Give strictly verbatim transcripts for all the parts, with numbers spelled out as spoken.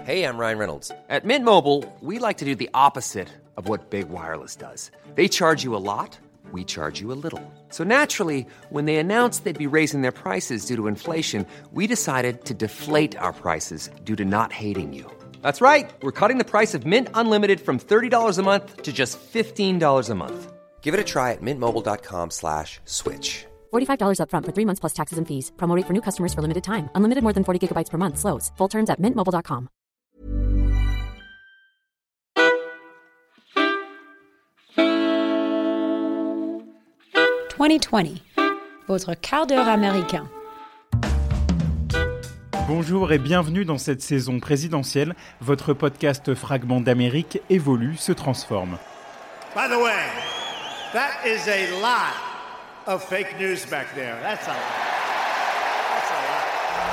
Hey, I'm Ryan Reynolds. At Mint Mobile, we like to do the opposite of what Big Wireless does. They charge you a lot, we charge you a little. So naturally, when they announced they'd be raising their prices due to inflation, we decided to deflate our prices due to not hating you. That's right. We're cutting the price of Mint Unlimited from thirty dollars a month to just fifteen dollars a month. Give it a try at mintmobile.com slash switch. forty-five dollars up front for three months plus taxes and fees. Promo rate for new customers for limited time. Unlimited more than forty gigabytes per month. Slows full terms at mint mobile dot com. twenty twenty, votre quart d'heure américain. Bonjour et bienvenue dans cette saison présidentielle. Votre podcast Fragment d'Amérique évolue, se transforme. By the way, that is a lot of fake news back there. That's a lot. That's a lot.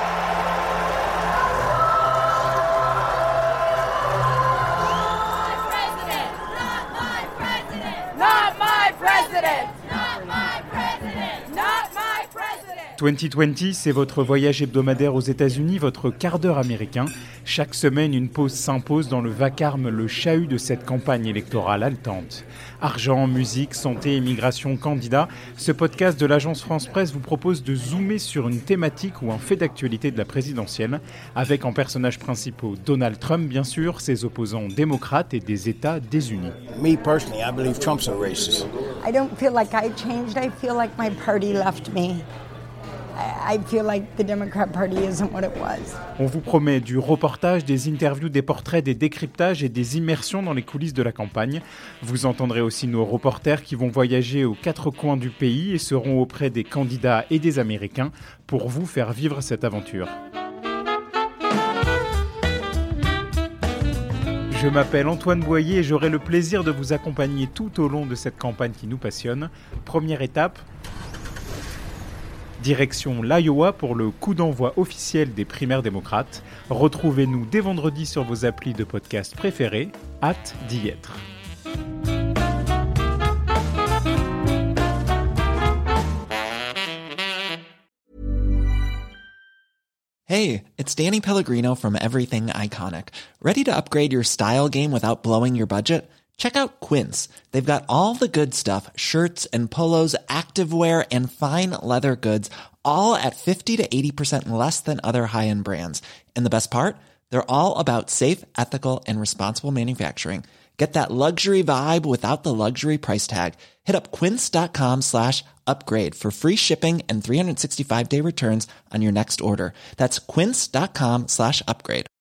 Not my president! Not my president! Not my president! Not my president! twenty twenty, c'est votre voyage hebdomadaire aux États-Unis, votre quart d'heure américain. Chaque semaine, une pause s'impose dans le vacarme, le chahut de cette campagne électorale haletante. Argent, musique, santé, immigration, candidats. Ce podcast de l'agence France Presse vous propose de zoomer sur une thématique ou un fait d'actualité de la présidentielle, avec en personnages principaux Donald Trump, bien sûr, ses opposants démocrates et des États désunis. Me personally, I believe Trump's a racist. I don't feel like I changed. I feel like my party left me. I feel like the Democrat Party isn't what it was. On vous promet du reportage, des interviews, des portraits, des décryptages et des immersions dans les coulisses de la campagne. Vous entendrez aussi nos reporters qui vont voyager aux quatre coins du pays et seront auprès des candidats et des Américains pour vous faire vivre cette aventure. Je m'appelle Antoine Boyer et j'aurai le plaisir de vous accompagner tout au long de cette campagne qui nous passionne. Première étape, direction l'Iowa pour le coup d'envoi officiel des primaires démocrates. Retrouvez-nous dès vendredi sur vos applis de podcast préférés. Hâte d'y être. Hey, it's Danny Pellegrino from Everything Iconic. Ready to upgrade your style game without blowing your budget? Check out Quince. They've got all the good stuff, shirts and polos, activewear, and fine leather goods, all at fifty to eighty percent less than other high-end brands. And the best part? They're all about safe, ethical, and responsible manufacturing. Get that luxury vibe without the luxury price tag. Hit up quince.com slash upgrade for free shipping and three sixty-five day returns on your next order. That's quince.com slash upgrade.